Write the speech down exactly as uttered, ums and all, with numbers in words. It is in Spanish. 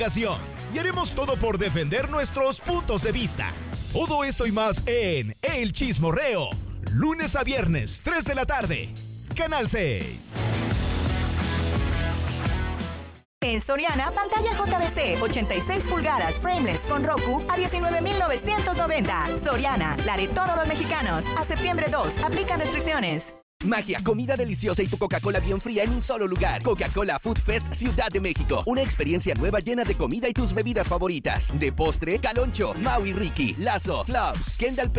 Y haremos todo por defender nuestros puntos de vista. Todo esto y más en El Chismorreo. Lunes a viernes, tres de la tarde. Canal seis. En Soriana, pantalla J V C ochenta y seis pulgadas frameless con Roku a diecinueve mil novecientos noventa. Soriana, la de todos los mexicanos. A septiembre dos, aplican restricciones. Magia, comida deliciosa y tu Coca-Cola bien fría en un solo lugar. Coca-Cola Food Fest Ciudad de México. Una experiencia nueva llena de comida y tus bebidas favoritas. De postre, Caloncho, Maui Ricky, Lazo, Flops, Kendall